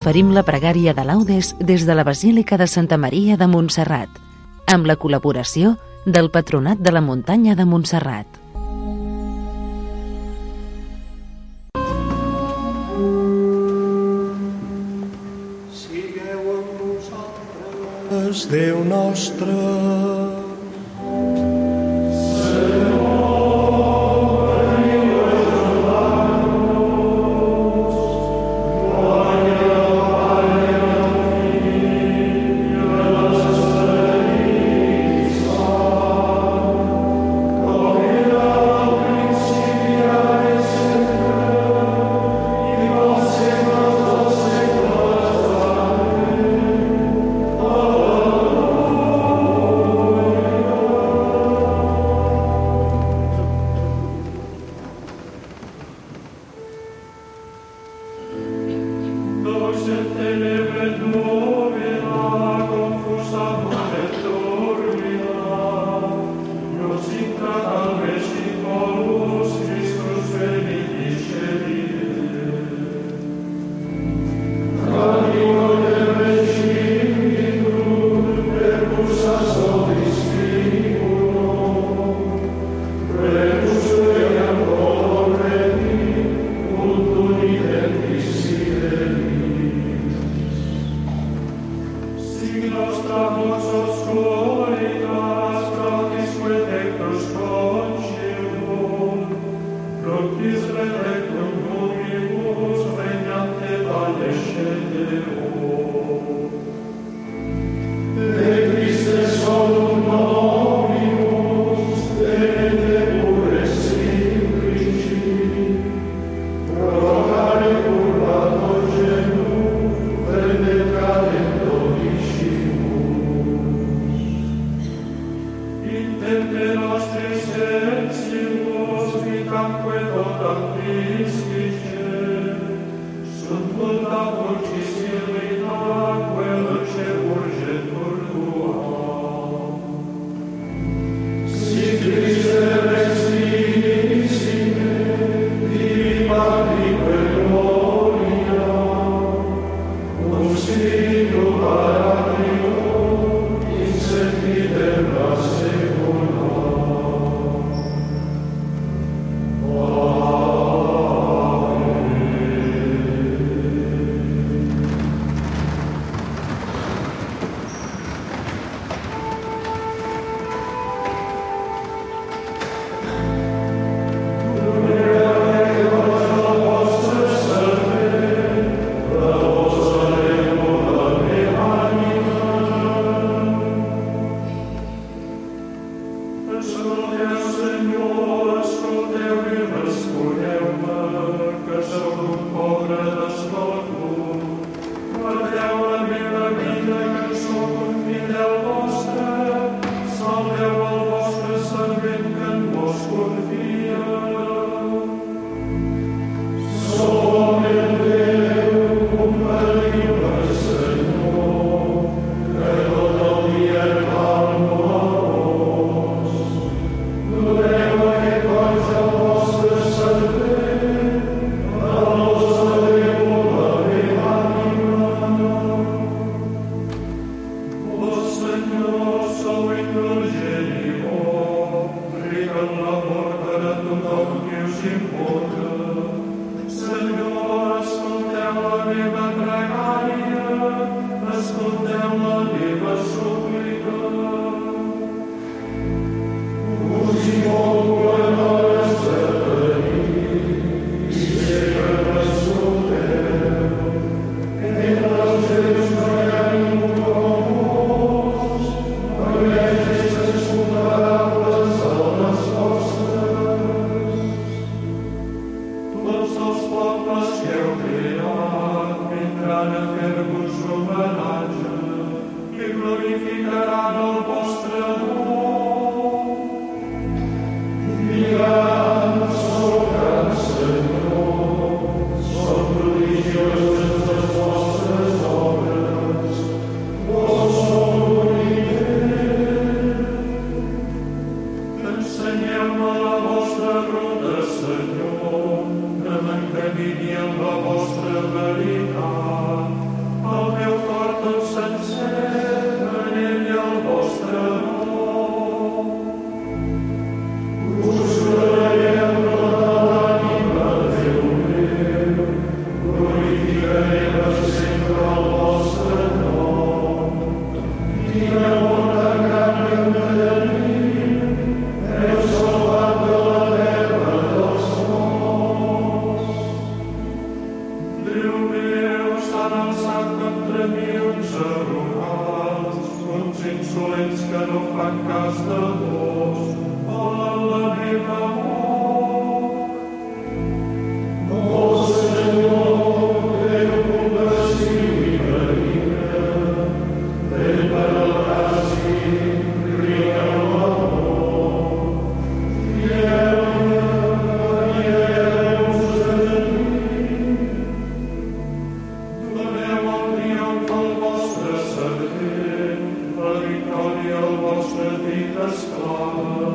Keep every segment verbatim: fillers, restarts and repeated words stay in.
Oferim la pregària de laudes des de la Basílica de Santa Maria de Montserrat, amb la col·laboració del Patronat de la Muntanya de Montserrat. Sigueu amb nosaltres, Déu nostre. Senyor, de mantenir en la vostra veritat, llançat contra mi uns arrogants, uns insolents que no fan cas de vos, volen la meva mort. Oh, Senyor, Déu compassiu i benigne, Déu per al cas i ric en l'amor. Guieu-me, guieu-vos de mi. Doneu el triomf al vostre servent, la victòria al vostre dit esclava.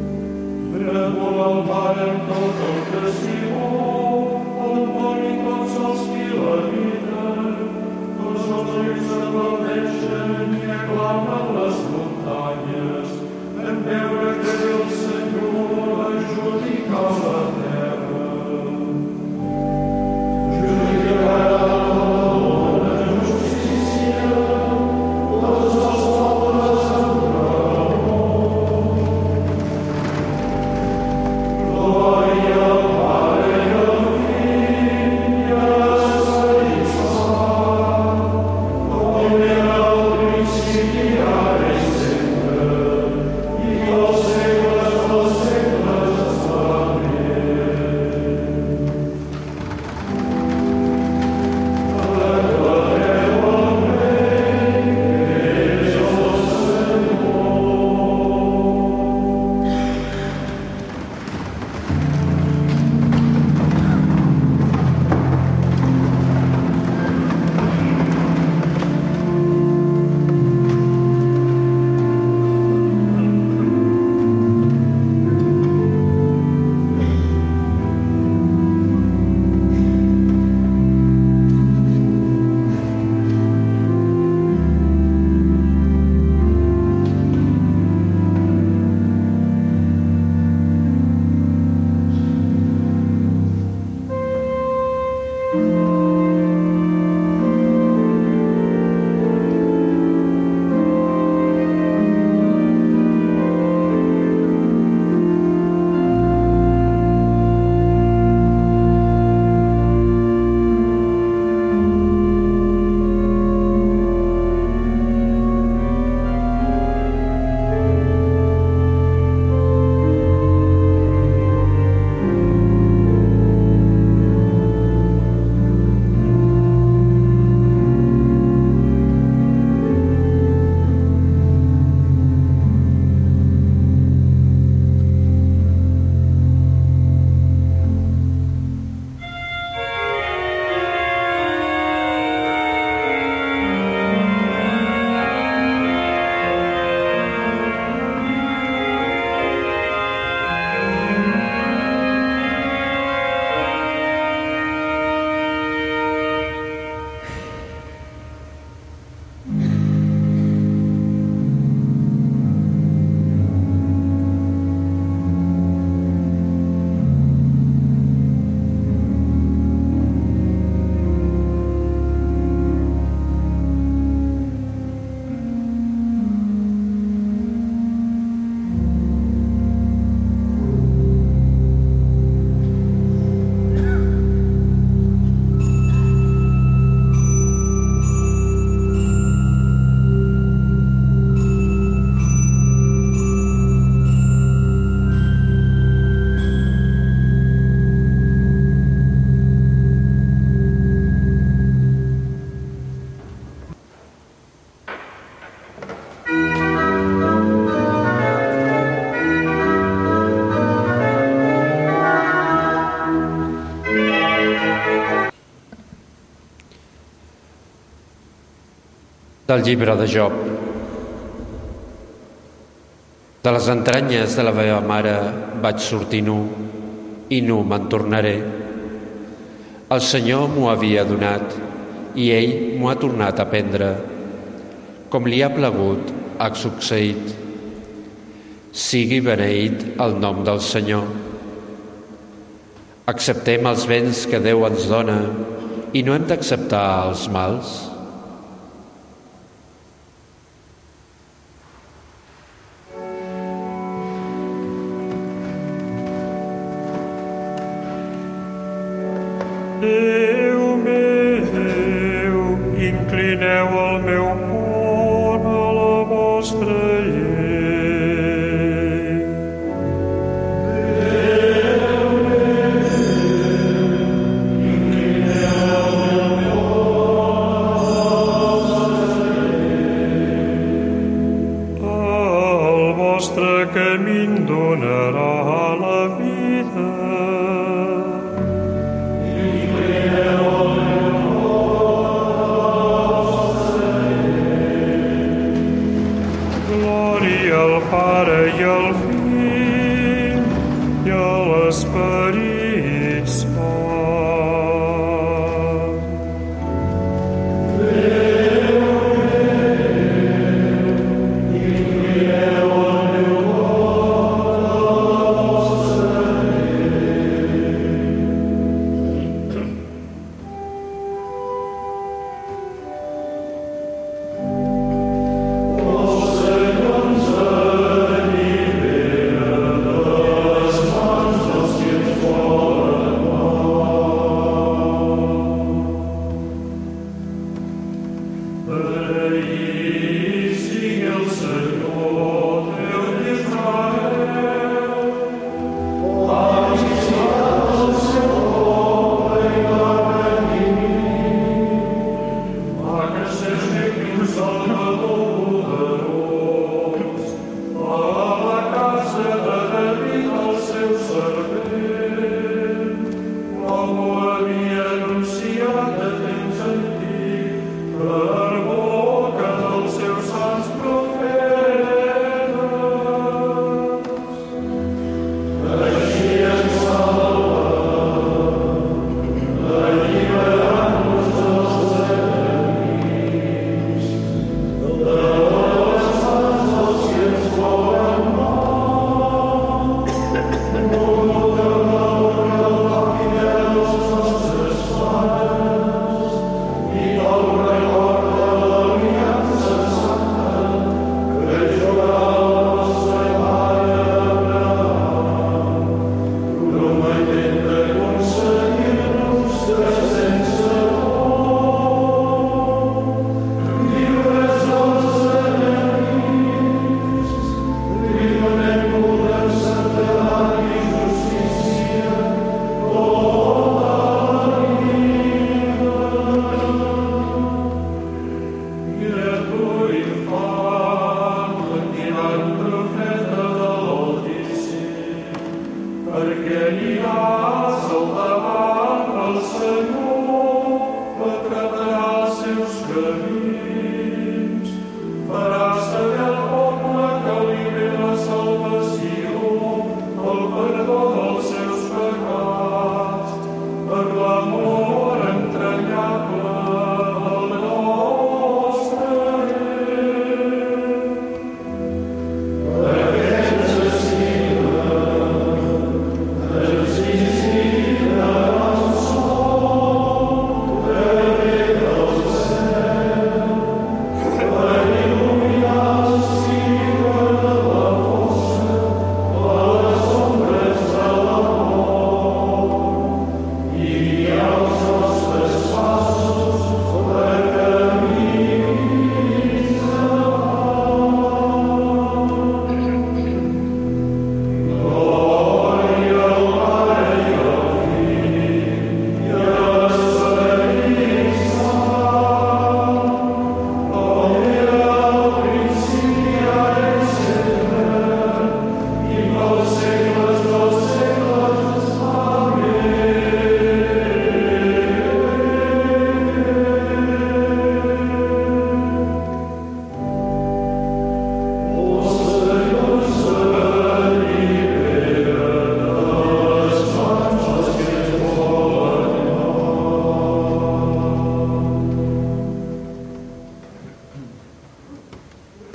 Tremolo al mare tot el que si vol, el món i tots Del llibre de Job. De les entranyes de la meva mare vaig sortir nu, i nu me'n tornaré. El Senyor m'ho havia donat, i ell m'ho ha tornat a prendre. Com li ha plagut, ha succeït. Sigui beneït el nom del Senyor. Acceptem els béns que Déu ens dona i no hem d'acceptar els mals. Déu meu, inclineu el meu cor a la vostra llei. Déu meu, inclineu el meu cor a la vostra llei. El vostre camí donarà la vida. Pare i al Fill i a l'Esperit Sant. Déu meu, inclineu el meu cor a la vostra Lord.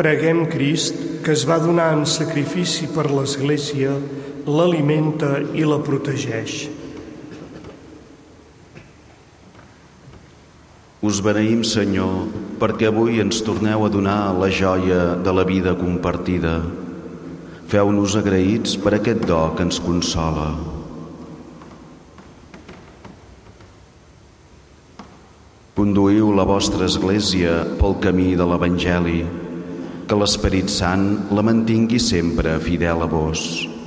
Preguem Crist, que es va donar en sacrifici per l'Església, l'alimenta i la protegeix. Us beneïm, Senyor, perquè avui ens torneu a donar la joia de la vida compartida. Feu-nos agraïts per aquest do que ens consola. Conduïu la vostra Església pel camí de l'Evangeli, que l'Esperit Sant la mantingui sempre fidel a vos.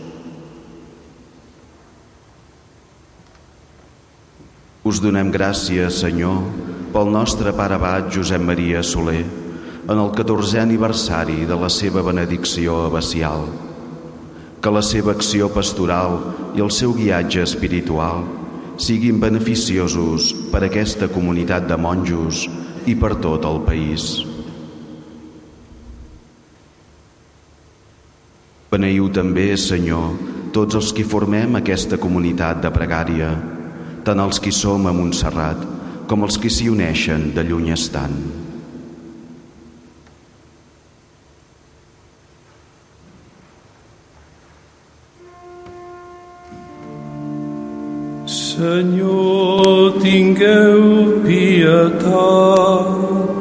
Us donem gràcies, Senyor, pel nostre pare abat Josep Maria Soler, en el catorzè aniversari de la seva benedicció abacial. Que la seva acció pastoral i el seu guiatge espiritual siguin beneficiosos per a aquesta comunitat de monjos i per tot el país. Beneiu també, Senyor, tots els que formem aquesta comunitat de pregària, tant els que som a Montserrat com els que s'hi uneixen de lluny estant. Senyor, tingueu pietat.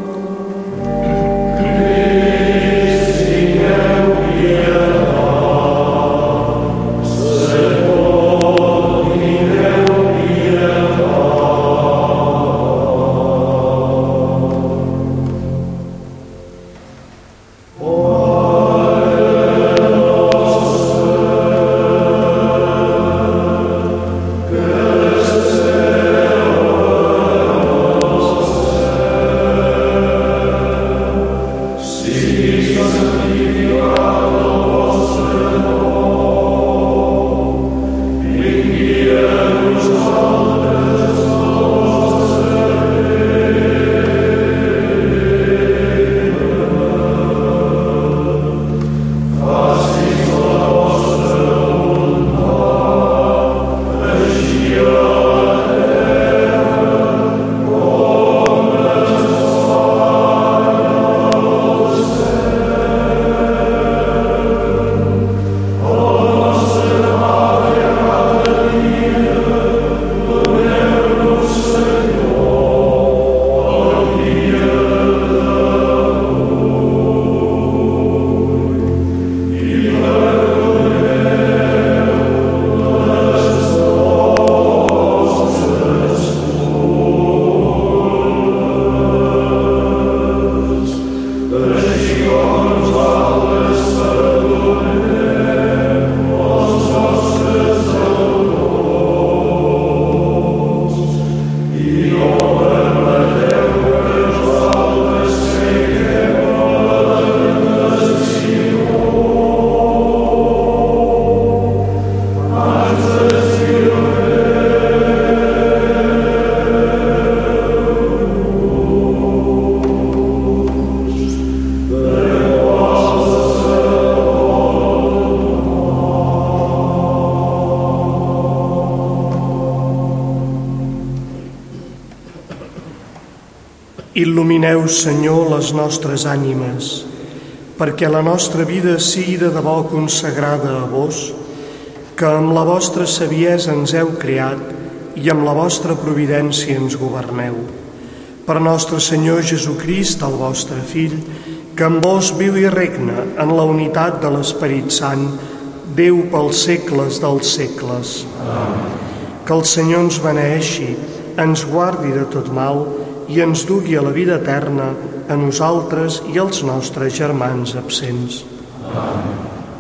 Il·lumineu, Senyor, les nostres ànimes, perquè la nostra vida sigui de debò consagrada a vos, que amb la vostra saviesa ens heu creat i amb la vostra providència ens governeu. Per nostre Senyor Jesucrist, el vostre Fill, que amb vos viu i regna en la unitat de l'Esperit Sant, Déu pels segles dels segles. Amén. Que el Senyor ens beneeixi, ens guardi de tot mal i ens dugui a la vida eterna a nosaltres i als nostres germans absents. Amén.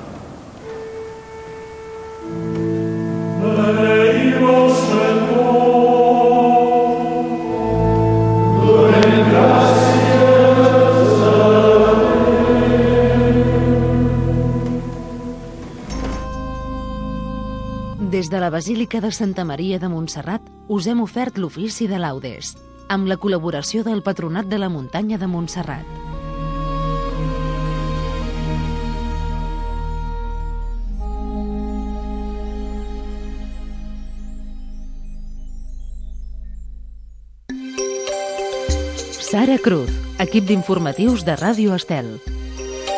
Beneïu el Senyor, donem gràcies a Déu. Des de la Basílica de Santa Maria de Montserrat us hem ofert l'ofici de Laudes, amb la col·laboració del Patronat de la Muntanya de Montserrat. Sara Cruz, equip d'informatius de Ràdio Estel.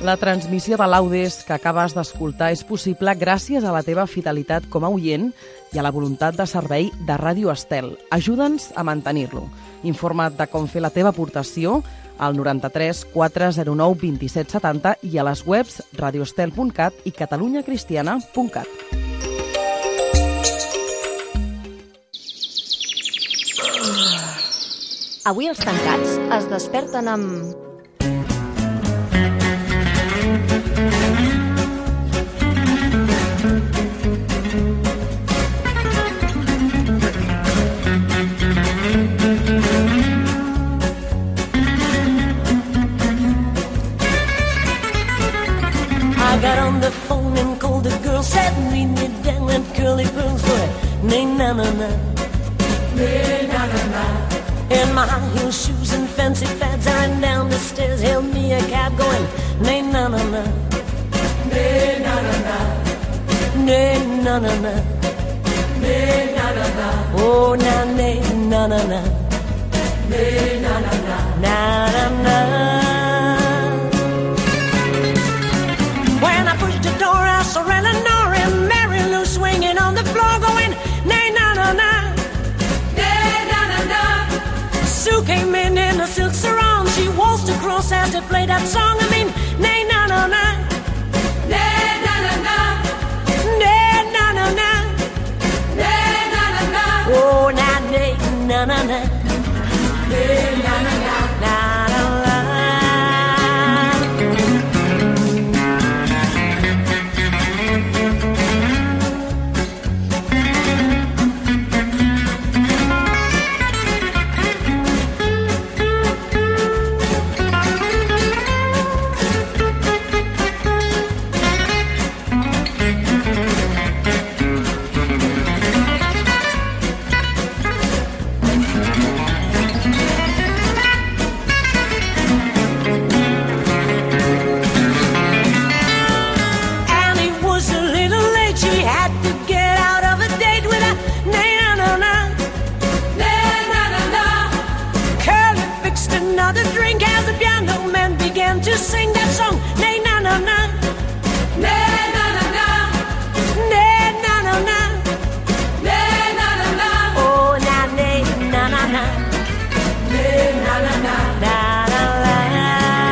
La transmissió de Laudes que acabes d'escoltar és possible gràcies a la teva fidelitat com a oient i a la voluntat de servei de Ràdio Estel. Ajuda'ns a mantenir-lo. Informa't de com fer la teva aportació al noranta-tres quatre zero nou vint set setanta i a les webs radioestel punt cat i catalunyacristiana punt cat. Avui els tancats es desperten amb... I got on the phone and called the girl, said meet me down at Curly Pearl's for nay na na na, nay na na na. In my high heel shoes and fancy fads, I ran down the stairs, hailed me a cab going nay na na na, nay na na na, nay na na na, nay na na na. Oh na nay na na na, nay na na na, na na na. When I pushed the door, I saw Eleanor and Mary Lou swinging on the floor, going nay na na na, nay na na na. Sue came in in a silk sarong, she waltzed across as they played that song. I mean, nay na na na, nay na na na, nay na na na, nay na na na. Oh na nay na na na, nay na na na, na na na. To sing that song, nay na na na, nay na na na, nay na na na, nay na na na. Oh na nay na na na, nay na na na, na na na.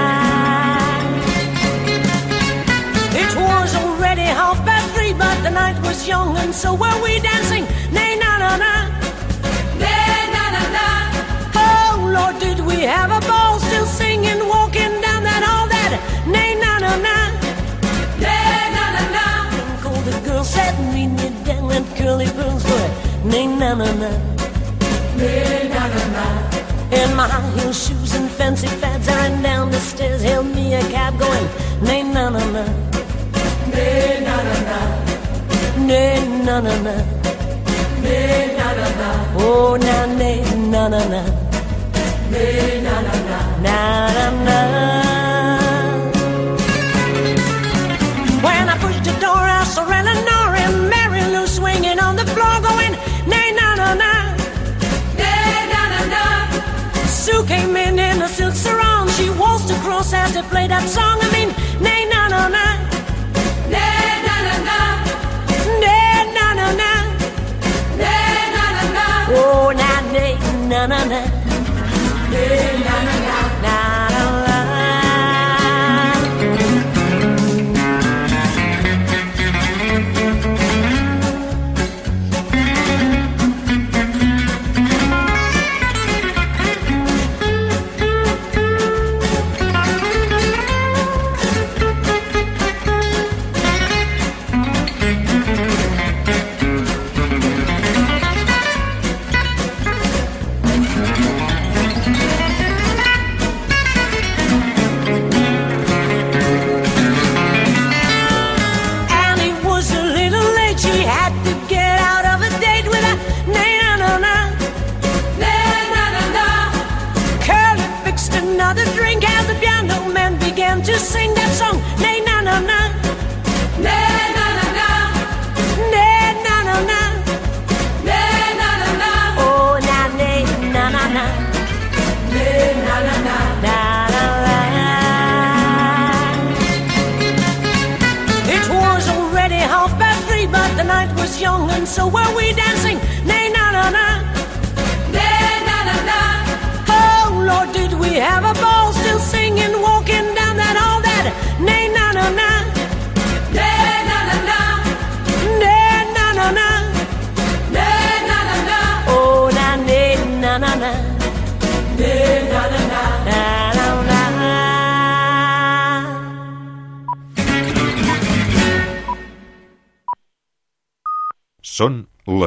It was already half past three, but the night was young and so were we dancing, nay na na na, nay na na na. Oh Lord, did we have a ball, still singing, walking down that hall, that nay na na na, nay na na na. And called the girl, said meet me down at Curly Pearl's for nay na na na, nay na na na. In my high heel shoes and fancy fads, I ran down the stairs, hailed me a cab going nay na na na, nay na na na, nay na na na, nay na na na. Oh na nay na na na, nay na na na, na na na. When I pushed the door, I saw Eleanor and Mary Lou swinging on the floor, going nay na na na, nay na na na. Sue came in in a silk sarong, she waltzed across as they played that song. I mean, nay na na na, nay na na na, nay na na na, nay na na na. Oh na nay na na na, nay na na na, na na na. To sing that song, nay na na na, nay na na na, nay na na na, nay na na na. Oh na nay na na na, nay na na na, na na na. was young and so were we dancing. Nay, na na na. Nay, na na na. Oh Lord, did we have a ball, still singing, walking down that hall, that nay, na na na. Nay, na na na. Nay, na na na. Nay, na na na. Oh, na nay, na na na. Nay, na na na. Na na na. Són